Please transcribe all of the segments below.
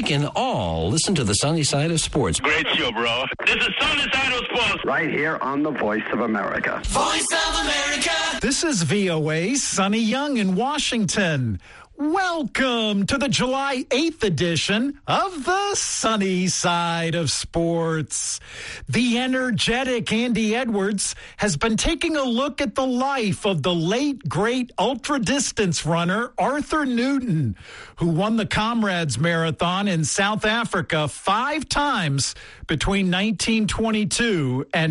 can all listen to the sunny side of sports. Great show, bro. This is Sunny Side of Sports. Right here on the Voice of America. Voice of America. This is VOA's Sonny Young in Washington. Welcome to the July 8th edition of the Sunny Side of Sports. The energetic Andy Edwards has been taking a look at the life of the late, great ultra-distance runner Arthur Newton, who won the Comrades Marathon in South Africa 5 times between 1922 and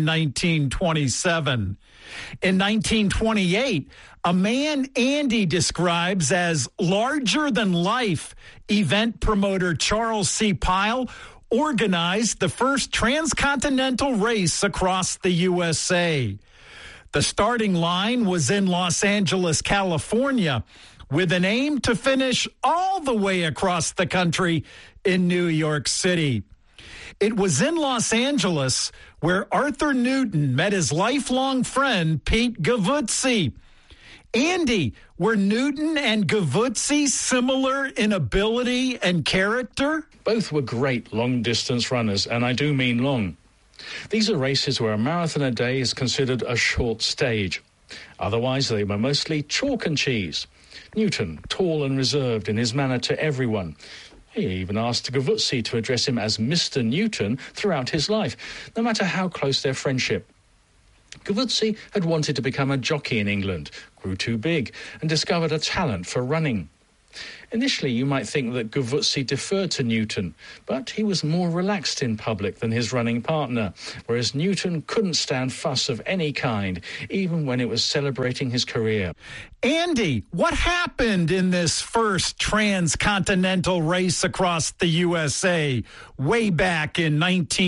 1927. In 1928, a man Andy describes as larger-than-life event promoter Charles C. Pyle organized the first transcontinental race across the USA. The starting line was in Los Angeles, California, with an aim to finish all the way across the country in New York City. It was in Los Angeles where Arthur Newton met his lifelong friend, Pete Gavuzzi. Andy, were Newton and Gavuzzi similar in ability and character? Both were great long-distance runners, and I do mean long. These are races where a marathon a day is considered a short stage. Otherwise, they were mostly chalk and cheese. Newton, tall and reserved in his manner to everyone. He even asked Gavuzzi to address him as Mr. Newton throughout his life, no matter how close their friendship. Gavuzzi had wanted to become a jockey in England, grew too big, and discovered a talent for running. Initially, you might think that Gavuzzi deferred to Newton, but he was more relaxed in public than his running partner, whereas Newton couldn't stand fuss of any kind, even when it was celebrating his career. Andy, what happened in this first transcontinental race across the USA way back in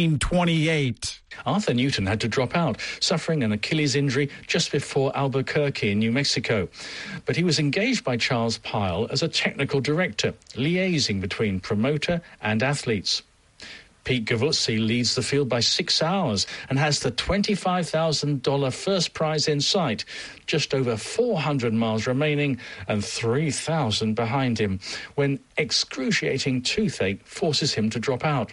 1928? Arthur Newton had to drop out, suffering an Achilles injury just before Albuquerque in New Mexico. But he was engaged by Charles Pyle as a technical director, liaising between promoter and athletes. Pete Gavuzzi leads the field by 6 hours and has the $25,000 first prize in sight, just over 400 miles remaining and 3,000 behind him, when excruciating toothache forces him to drop out.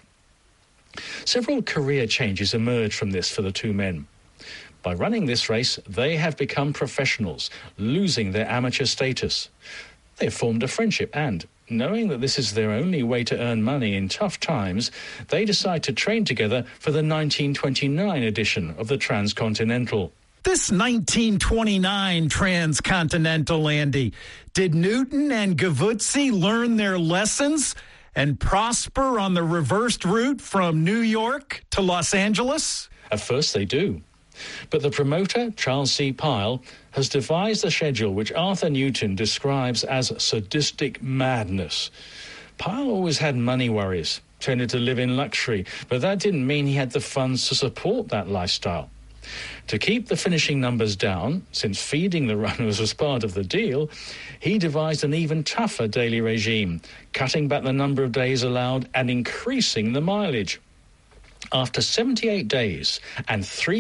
Several career changes emerged from this for the two men. By running this race, they have become professionals, losing their amateur status. They have formed a friendship and, knowing that this is their only way to earn money in tough times, they decide to train together for the 1929 edition of the Transcontinental. This 1929 Transcontinental, Andy, did Newton and Gavuzzi learn their lessons and prosper on the reversed route from New York to Los Angeles? At first they do. But the promoter, Charles C. Pyle, has devised a schedule which Arthur Newton describes as sadistic madness. Pyle always had money worries, tended to live in luxury, but that didn't mean he had the funds to support that lifestyle. To keep the finishing numbers down, since feeding the runners was part of the deal, he devised an even tougher daily regime, cutting back the number of days allowed and increasing the mileage. After 78 days and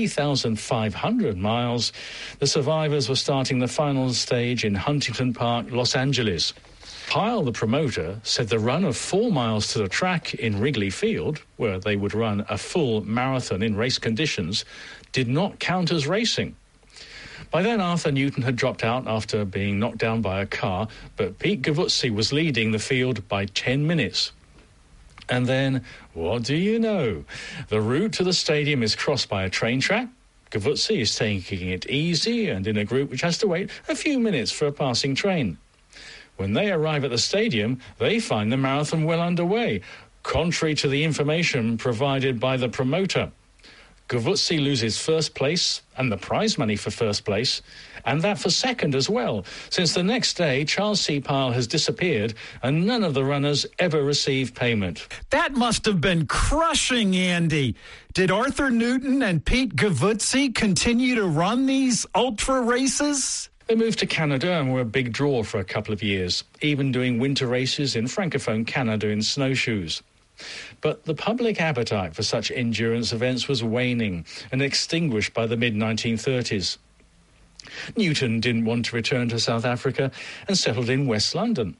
3,500 miles, the survivors were starting the final stage in Huntington Park, Los Angeles. Pyle, the promoter, said the run of 4 miles to the track in Wrigley Field, where they would run a full marathon in race conditions, did not count as racing. By then, Arthur Newton had dropped out after being knocked down by a car, but Pete Gavuzzi was leading the field by 10 minutes. And then, what do you know? The route to the stadium is crossed by a train track. Gavuzzi is taking it easy and in a group which has to wait a few minutes for a passing train. When they arrive at the stadium, they find the marathon well underway, contrary to the information provided by the promoter. Gavuzzi loses first place and the prize money for first place, and that for second as well, since the next day Charles C. Pyle has disappeared and none of the runners ever received payment. That must have been crushing, Andy. Did Arthur Newton and Pete Gavuzzi continue to run these ultra races? They moved to Canada and were a big draw for a couple of years, even doing winter races in Francophone Canada in snowshoes. But the public appetite for such endurance events was waning and extinguished by the mid-1930s. Newton didn't want to return to South Africa and settled in West London.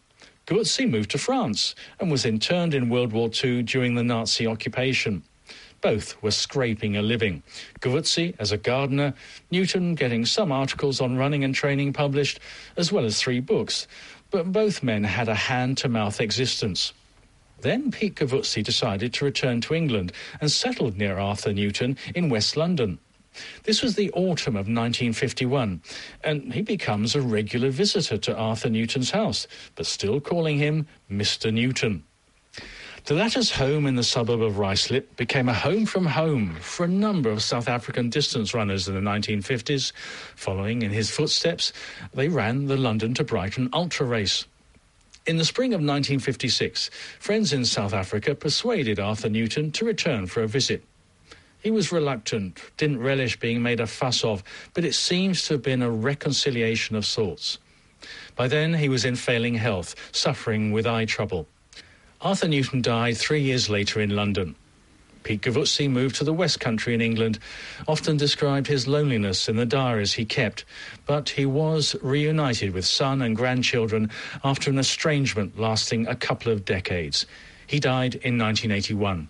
Gavuzzi moved to France and was interned in World War II during the Nazi occupation. Both were scraping a living. Gavuzzi as a gardener, Newton getting some articles on running and training published, as well as 3 books. But both men had a hand-to-mouth existence. Then Pete Gavuzzi decided to return to England and settled near Arthur Newton in West London. This was the autumn of 1951, and he becomes a regular visitor to Arthur Newton's house, but still calling him Mr. Newton. The latter's home in the suburb of Ruislip became a home from home for a number of South African distance runners in the 1950s. Following in his footsteps, they ran the London to Brighton Ultra Race. In the spring of 1956, friends in South Africa persuaded Arthur Newton to return for a visit. He was reluctant, didn't relish being made a fuss of, but it seems to have been a reconciliation of sorts. By then, he was in failing health, suffering with eye trouble. Arthur Newton died 3 years later in London. Pete Gavuzzi moved to the West Country in England, often described his loneliness in the diaries he kept, but he was reunited with son and grandchildren after an estrangement lasting a couple of decades. He died in 1981.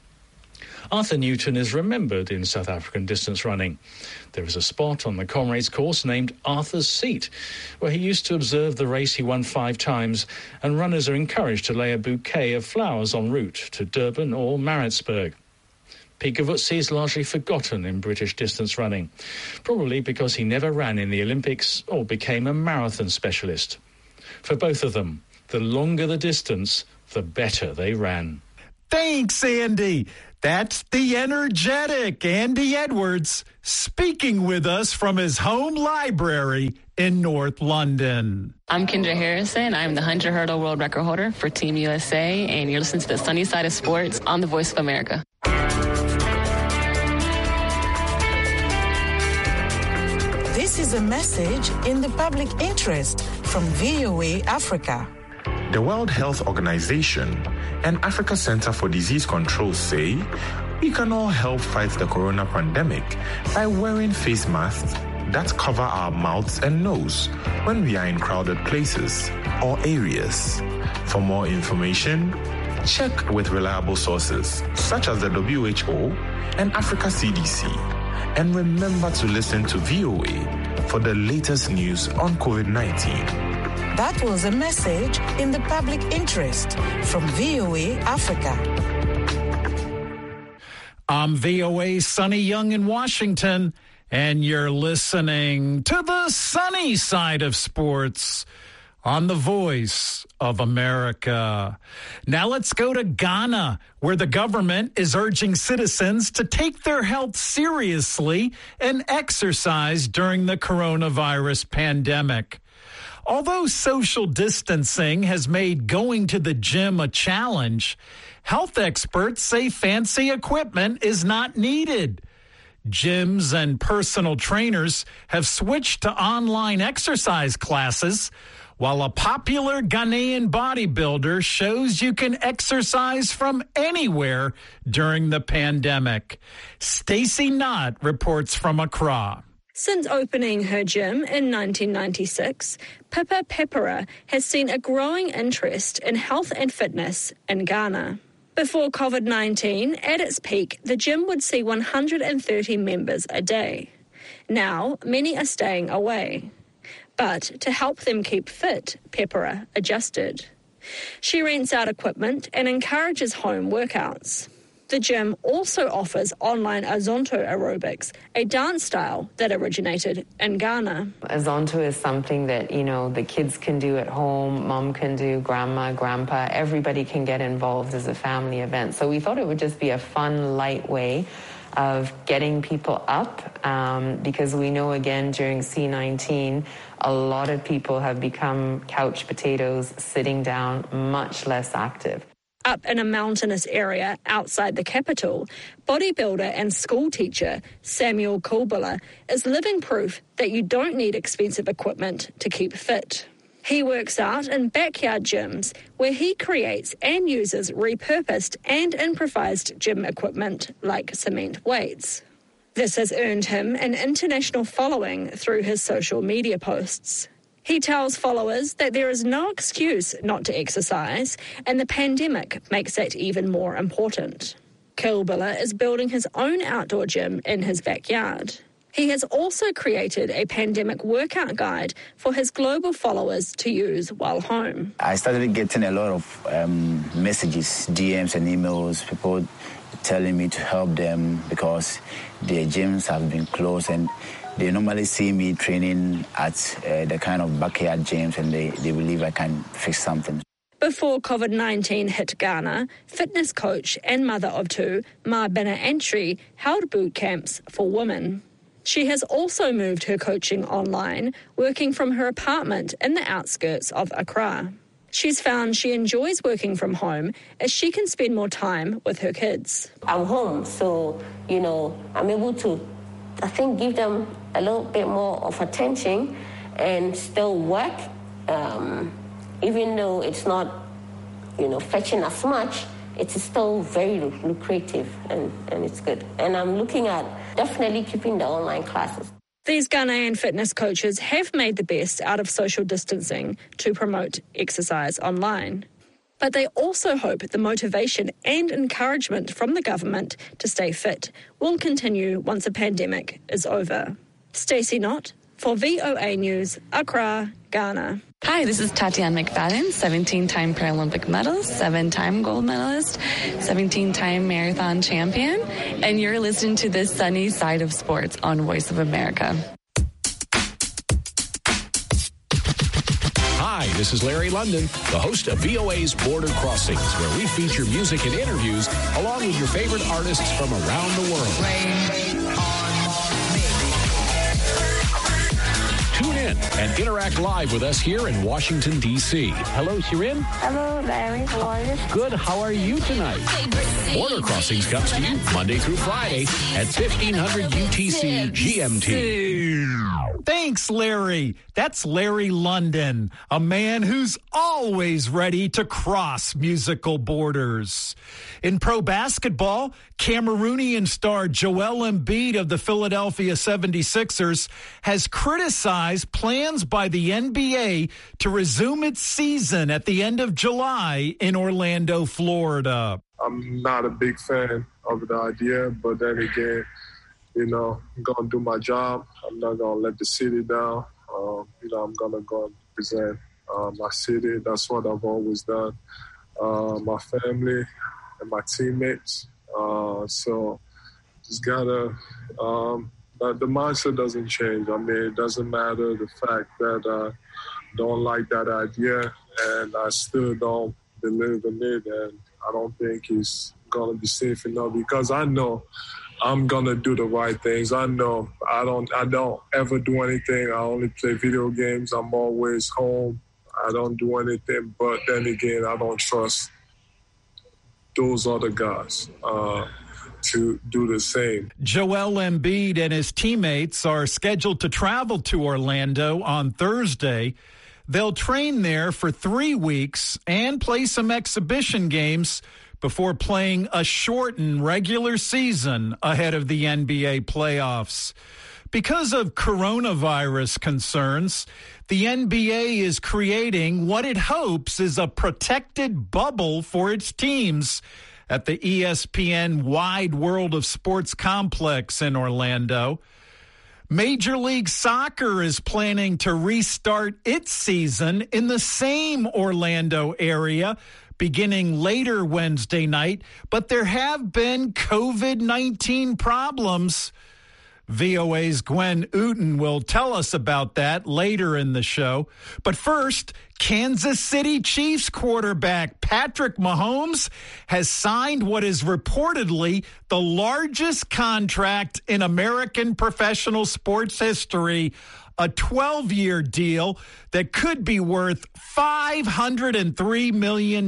Arthur Newton is remembered in South African distance running. There is a spot on the Comrades course named Arthur's Seat, where he used to observe the race he won 5 times, and runners are encouraged to lay a bouquet of flowers en route to Durban or Maritzburg. Pete Gavuzzi is largely forgotten in British distance running, probably because he never ran in the Olympics or became a marathon specialist. For both of them, the longer the distance, the better they ran. Thanks, Andy. That's the energetic Andy Edwards speaking with us from his home library in North London. I'm Kendra Harrison. I'm the 100 hurdle world record holder for Team USA, and you're listening to the Sunny Side of Sports on the Voice of America. This is a message in the public interest from VOA Africa. The World Health Organization and Africa Center for Disease Control say we can all help fight the corona pandemic by wearing face masks that cover our mouths and nose when we are in crowded places or areas. For more information, check with reliable sources such as the WHO and Africa CDC. And remember to listen to VOA for the latest news on COVID-19. That was a message in the public interest from VOA Africa. I'm VOA Sonny Young in Washington, and you're listening to the sunny side of sports on the Voice of America. Now let's go to Ghana, where the government is urging citizens to take their health seriously and exercise during the coronavirus pandemic. Although social distancing has made going to the gym a challenge, health experts say fancy equipment is not needed. Gyms and personal trainers have switched to online exercise classes, while a popular Ghanaian bodybuilder shows you can exercise from anywhere during the pandemic. Stacey Knott reports from Accra. Since opening her gym in 1996, Pippa Pepera has seen a growing interest in health and fitness in Ghana. Before COVID-19, at its peak, the gym would see 130 members a day. Now, many are staying away. But to help them keep fit, Pepera adjusted. She rents out equipment and encourages home workouts. The gym also offers online Azonto aerobics, a dance style that originated in Ghana. Azonto is something that, the kids can do at home, mom can do, grandma, grandpa, everybody can get involved as a family event. So we thought it would just be a fun, light way of getting people up because we know, again, during C-19, a lot of people have become couch potatoes, sitting down, much less active. Up in a mountainous area outside the capital, bodybuilder and school teacher Samuel Kulbula is living proof that you don't need expensive equipment to keep fit. He works out in backyard gyms where he creates and uses repurposed and improvised gym equipment like cement weights. This has earned him an international following through his social media posts. He tells followers that there is no excuse not to exercise, and the pandemic makes that even more important. Kilbilla is building his own outdoor gym in his backyard. He has also created a pandemic workout guide for his global followers to use while home. I started getting a lot of messages, DMs and emails, people telling me to help them because their gyms have been closed and they normally see me training at the kind of backyard gyms and they believe I can fix something. Before COVID-19 hit Ghana, fitness coach and mother of two, Ma Bina Antwi, held boot camps for women. She has also moved her coaching online, working from her apartment in the outskirts of Accra. She's found she enjoys working from home as she can spend more time with her kids. I'm home, so, I'm able to, I think, give them a little bit more of attention and still work, even though it's not, fetching as much, it is still very lucrative and it's good. And I'm looking at definitely keeping the online classes. These Ghanaian fitness coaches have made the best out of social distancing to promote exercise online. But they also hope the motivation and encouragement from the government to stay fit will continue once the pandemic is over. Stacey Knott for VOA News, Accra, Ghana. Hi, this is Tatiana McFadden, 17-time Paralympic medalist, 7-time gold medalist, 17-time marathon champion, and you're listening to the Sunny Side of Sports on Voice of America. Hi, this is Larry London, the host of VOA's Border Crossings, where we feature music and interviews along with your favorite artists from around the world. Tune in and interact live with us here in Washington, D.C. Hello, Shirin. Hello, Larry. How are you? Good. How are you tonight? Border Crossings comes to you Monday through Friday at 1500 UTC GMT. Thanks, Larry. That's Larry London, a man who's always ready to cross musical borders. In pro basketball, Cameroonian star Joel Embiid of the Philadelphia 76ers has criticized plans by the NBA to resume its season at the end of July in Orlando, Florida. I'm not a big fan of the idea, but then again, I'm going to do my job. I'm not going to let the city down. I'm going to go and present my city. That's what I've always done. My family and my teammates. So just got to, the mindset doesn't change. I mean, it doesn't matter the fact that I don't like that idea and I still don't believe in it. And I don't think it's going to be safe enough because I know I'm going to do the right things. I know I don't ever do anything. I only play video games. I'm always home. I don't do anything. But then again, I don't trust those other guys to do the same. Joel Embiid and his teammates are scheduled to travel to Orlando on Thursday. They'll train there for 3 weeks and play some exhibition games before playing a shortened regular season ahead of the NBA playoffs. Because of coronavirus concerns, the NBA is creating what it hopes is a protected bubble for its teams at the ESPN Wide World of Sports complex in Orlando. Major League Soccer is planning to restart its season in the same Orlando area beginning later Wednesday night, but there have been COVID-19 problems. VOA's Gwen Uten will tell us about that later in the show. But first, Kansas City Chiefs quarterback Patrick Mahomes has signed what is reportedly the largest contract in American professional sports history, a 12-year deal that could be worth $503 million.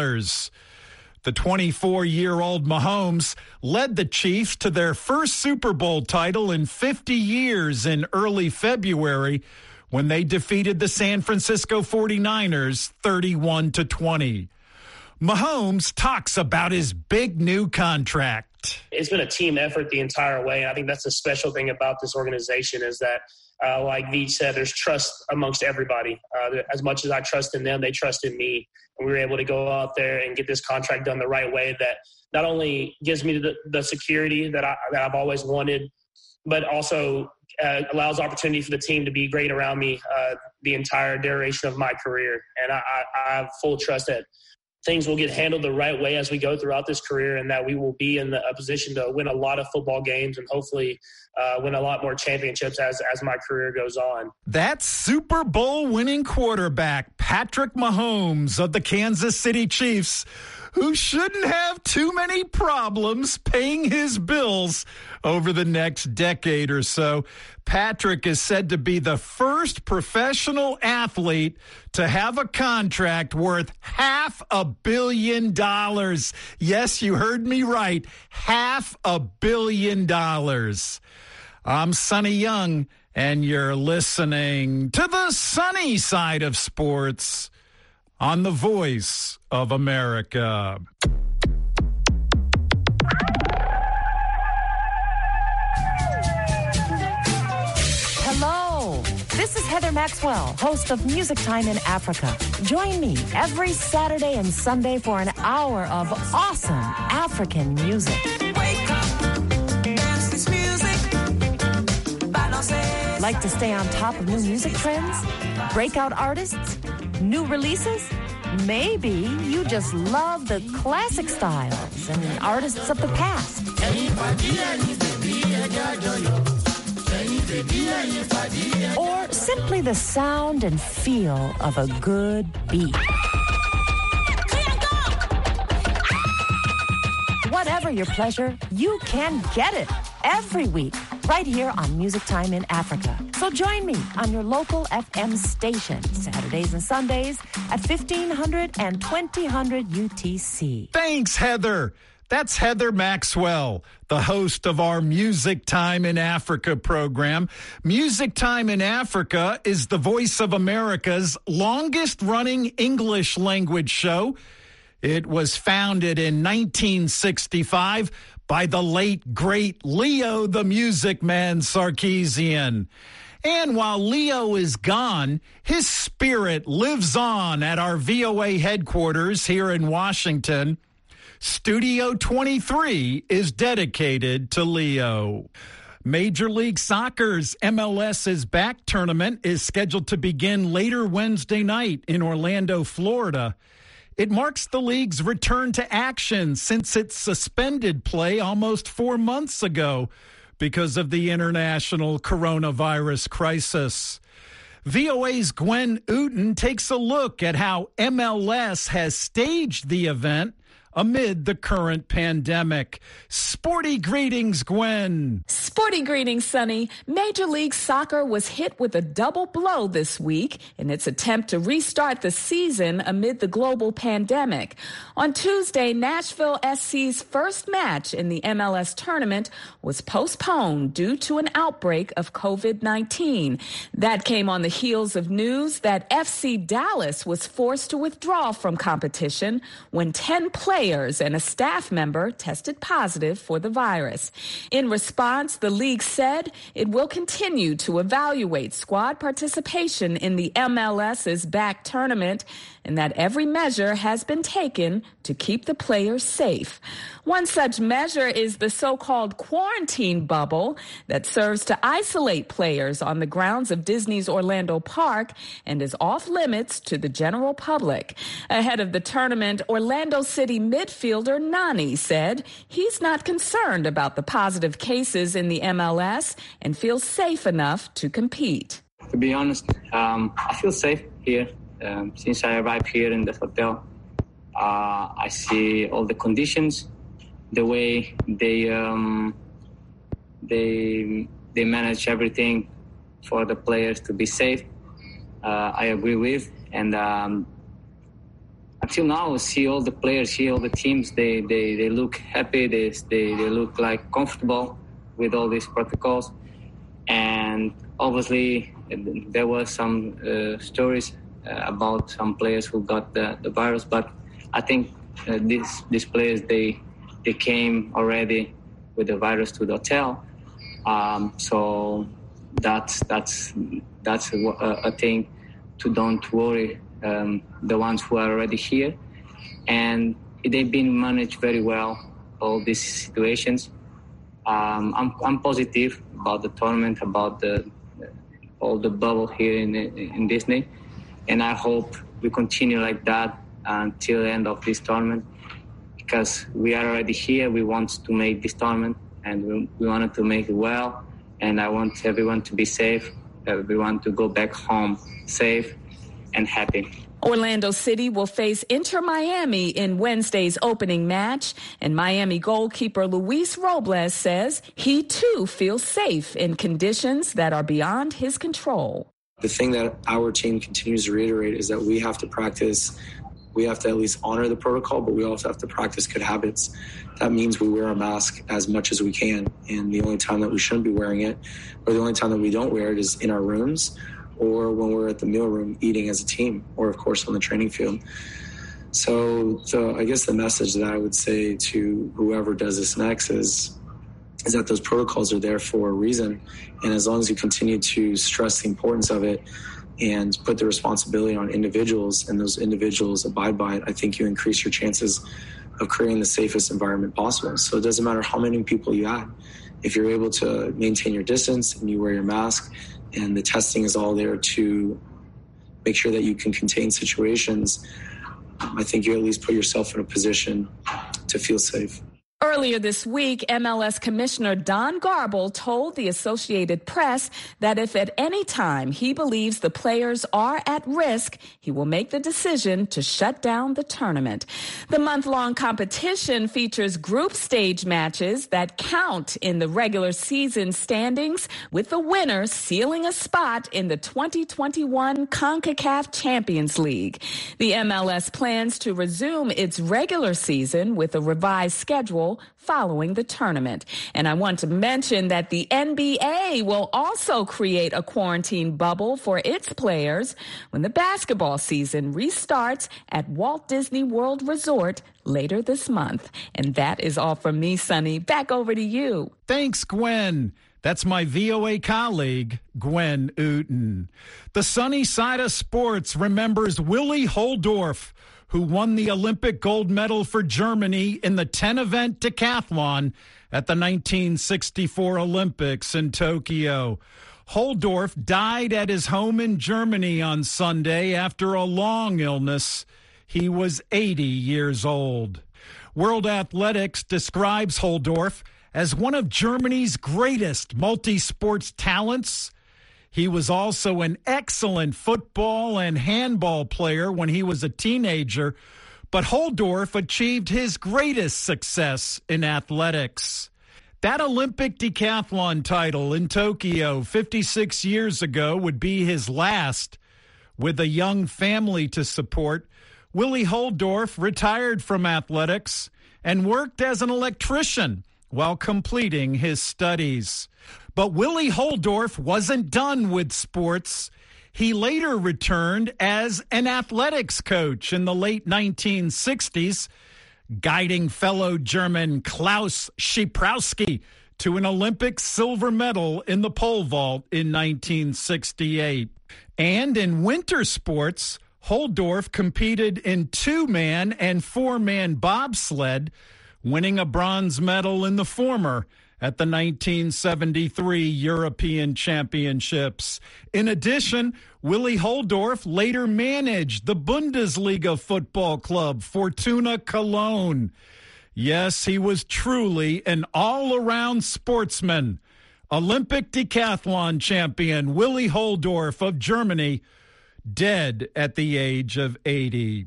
The 24-year-old Mahomes led the Chiefs to their first Super Bowl title in 50 years in early February when they defeated the San Francisco 49ers 31-20. Mahomes talks about his big new contract. It's been a team effort the entire way. And I think that's the special thing about this organization is that, like Veach said, there's trust amongst everybody. As much as I trust in them, they trust in me. And we were able to go out there and get this contract done the right way that not only gives me the security that I've always wanted, but also allows opportunity for the team to be great around me the entire duration of my career. And I have full trust that things will get handled the right way as we go throughout this career and that we will be in a position to win a lot of football games and hopefully win a lot more championships as my career goes on. That's Super Bowl winning quarterback Patrick Mahomes of the Kansas City Chiefs, who shouldn't have too many problems paying his bills over the next decade or so. Patrick is said to be the first professional athlete to have a contract worth $500 million. Yes, you heard me right. $500 million. I'm Sonny Young, and you're listening to the sunny side of sports on the Voice of America. Hello, this is Heather Maxwell, host of Music Time in Africa. Join me every Saturday and Sunday for an hour of awesome African music. Wake up, dance this music, balance. Like to stay on top of new music trends? Breakout artists? New releases? Maybe you just love the classic styles and artists of the past. Or simply the sound and feel of a good beat. Whatever your pleasure, you can get it every week right here on Music Time in Africa. So join me on your local FM station, Saturdays and Sundays at 1500 and 2000 UTC. Thanks, Heather. That's Heather Maxwell, the host of our Music Time in Africa program. Music Time in Africa is the Voice of America's longest-running English language show. It was founded in 1965 by the late, great Leo the Music Man Sarkeesian. And while Leo is gone, his spirit lives on at our VOA headquarters here in Washington. Studio 23 is dedicated to Leo. Major League Soccer's MLS Is Back tournament is scheduled to begin later Wednesday night in Orlando, Florida. It marks the league's return to action since it suspended play almost 4 months ago because of the international coronavirus crisis. VOA's Gwen Uten takes a look at how MLS has staged the event amid the current pandemic. Sporty greetings, Gwen. Sporty greetings, Sonny. Major League Soccer was hit with a double blow this week in its attempt to restart the season amid the global pandemic. On Tuesday, Nashville SC's first match in the MLS tournament was postponed due to an outbreak of COVID-19. That came on the heels of news that FC Dallas was forced to withdraw from competition when 10 players and a staff member tested positive for the virus. In response, the league said it will continue to evaluate squad participation in the MLS Is Back tournament and that every measure has been taken to keep the players safe. One such measure is the so-called quarantine bubble that serves to isolate players on the grounds of Disney's Orlando Park and is off limits to the general public. Ahead of the tournament, Orlando City midfielder Nani said he's not concerned about the positive cases in the MLS and feels safe enough to compete. To be honest, I feel safe here. Since I arrived here in the hotel, I see all the conditions, the way they manage everything for the players to be safe. I agree with, and until now, see all the players, see all the teams. They look happy. They look like comfortable with all these protocols, and obviously there were some stories about some players who got the virus, but I think these players, they they came already with the virus to the hotel. So that's a thing to don't worry. The ones who are already here, and they've been managed very well, all these situations. I'm positive about the tournament, about all the bubble here in Disney, and I hope we continue like that until the end of this tournament, because we are already here. We want to make this tournament, and we wanted to make it well, and I want everyone to be safe, everyone to go back home safe and happy. Orlando City will face Inter Miami in Wednesday's opening match, and Miami goalkeeper Luis Robles says he too feels safe in conditions that are beyond his control. The thing that our team continues to reiterate is that we have to practice. We have to at least honor the protocol, but we also have to practice good habits. That means we wear a mask as much as we can, and the only time that we shouldn't be wearing it, or the only time that we don't wear it, is in our rooms, or when we're at the meal room eating as a team, or of course on the training field. So I guess the message that I would say to whoever does this next is that those protocols are there for a reason. And as long as you continue to stress the importance of it and put the responsibility on individuals, and those individuals abide by it, I think you increase your chances of creating the safest environment possible. So it doesn't matter how many people you add. If you're able to maintain your distance and you wear your mask, and the testing is all there to make sure that you can contain situations, I think you at least put yourself in a position to feel safe. Earlier this week, MLS Commissioner Don Garble told the Associated Press that if at any time he believes the players are at risk, he will make the decision to shut down the tournament. The month-long competition features group stage matches that count in the regular season standings, with the winner sealing a spot in the 2021 CONCACAF Champions League. The MLS plans to resume its regular season with a revised schedule following the tournament. And I want to mention that the NBA will also create a quarantine bubble for its players when the basketball season restarts at Walt Disney World Resort later this month. And that is all from me, Sonny. Back over to you. Thanks, Gwen. That's my VOA colleague, Gwen Uten. The sunny side of sports remembers Willi Holdorf, who won the Olympic gold medal for Germany in the 10-event decathlon at the 1964 Olympics in Tokyo. Holdorf died at his home in Germany on Sunday after a long illness. He was 80 years old. World Athletics describes Holdorf as one of Germany's greatest multi-sports talents. He was also an excellent football and handball player when he was a teenager, but Holdorf achieved his greatest success in athletics. That Olympic decathlon title in Tokyo 56 years ago would be his last. With a young family to support, Willi Holdorf retired from athletics and worked as an electrician while completing his studies. But Willi Holdorf wasn't done with sports. He later returned as an athletics coach in the late 1960s, guiding fellow German Klaus Schiprowski to an Olympic silver medal in the pole vault in 1968. And in winter sports, Holdorf competed in 2-man and 4-man bobsled, winning a bronze medal in the former at the 1973 European Championships. In addition, Willi Holdorf later managed the Bundesliga football club Fortuna Cologne. Yes, he was truly an all-around sportsman. Olympic decathlon champion Willi Holdorf of Germany, dead at the age of 80.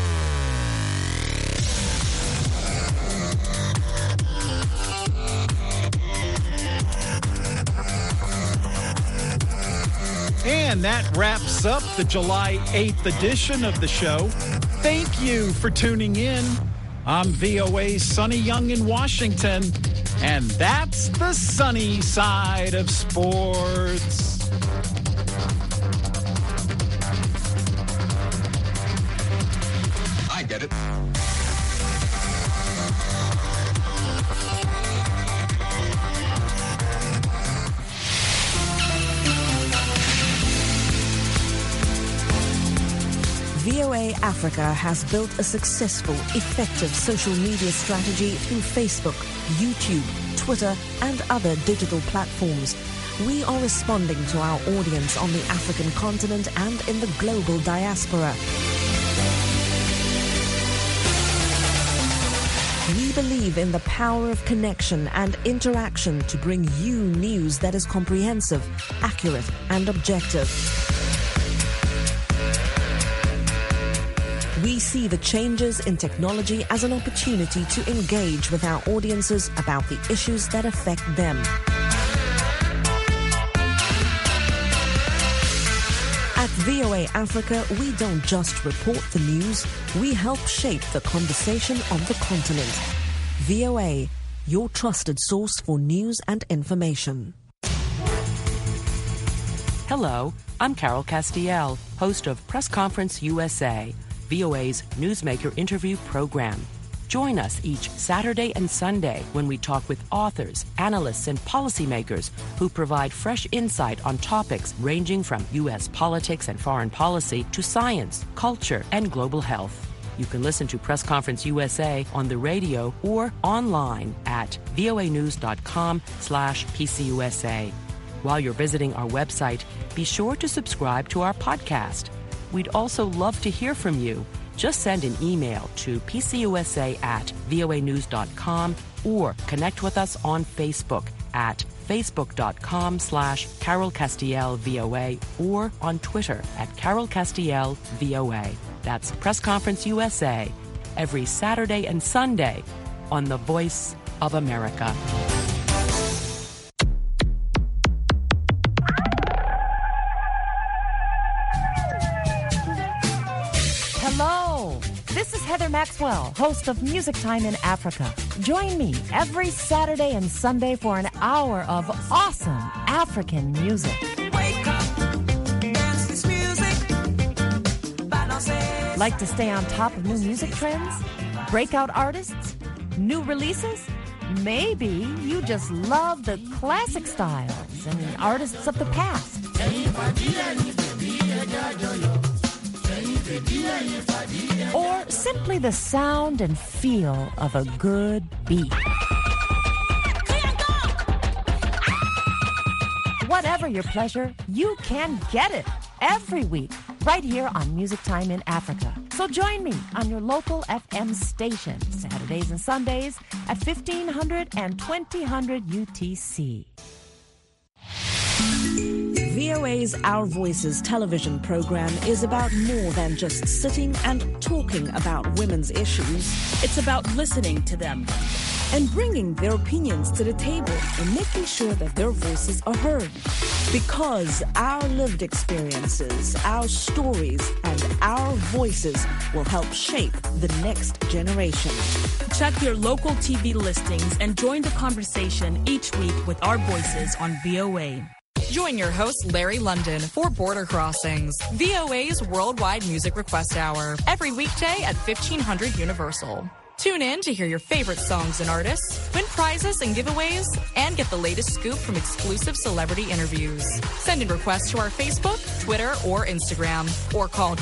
And that wraps up the July 8th edition of the show. Thank you for tuning in. I'm VOA's Sonny Young in Washington, and that's the sunny side of sports. I get it. VOA Africa has built a successful, effective social media strategy through Facebook, YouTube, Twitter, and other digital platforms. We are responding to our audience on the African continent and in the global diaspora. We believe in the power of connection and interaction to bring you news that is comprehensive, accurate, and objective. We see the changes in technology as an opportunity to engage with our audiences about the issues that affect them. At VOA Africa, we don't just report the news, we help shape the conversation on the continent. VOA, your trusted source for news and information. Hello, I'm Carol Castiel, host of Press Conference USA, VOA's newsmaker interview program. Join us each Saturday and Sunday when we talk with authors, analysts, and policymakers who provide fresh insight on topics ranging from U.S. politics and foreign policy to science, culture, and global health. You can listen to Press Conference USA on the radio or online at voanews.com/PCUSA. While you're visiting our website, be sure to subscribe to our podcast. We'd also love to hear from you. Just send an email to pcusa@voanews.com or connect with us on Facebook at facebook.com/Carol Castiel VOA or on Twitter at Carol Castiel VOA. That's Press Conference USA every Saturday and Sunday on The Voice of America. Hello, this is Heather Maxwell, host of Music Time in Africa. Join me every Saturday and Sunday for an hour of awesome African music. Wake up, dance this music, balance. Like to stay on top of new music trends? Breakout artists? New releases? Maybe you just love the classic styles and artists of the past. Or simply the sound and feel of a good beat. Whatever your pleasure, you can get it every week right here on Music Time in Africa. So join me on your local FM station Saturdays and Sundays at 1500 and 2000 UTC. VOA's Our Voices television program is about more than just sitting and talking about women's issues. It's about listening to them and bringing their opinions to the table and making sure that their voices are heard. Because our lived experiences, our stories, and our voices will help shape the next generation. Check your local TV listings and join the conversation each week with our voices on VOA. Join your host, Larry London, for Border Crossings, VOA's worldwide music request hour, every weekday at 1500 Universal. Tune in to hear your favorite songs and artists, win prizes and giveaways, and get the latest scoop from exclusive celebrity interviews. Send in requests to our Facebook, Twitter, or Instagram, or call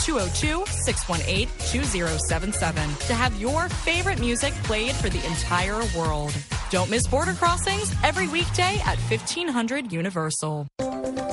202-618-2077 to have your favorite music played for the entire world. Don't miss Border Crossings every weekday at 1500 Universal.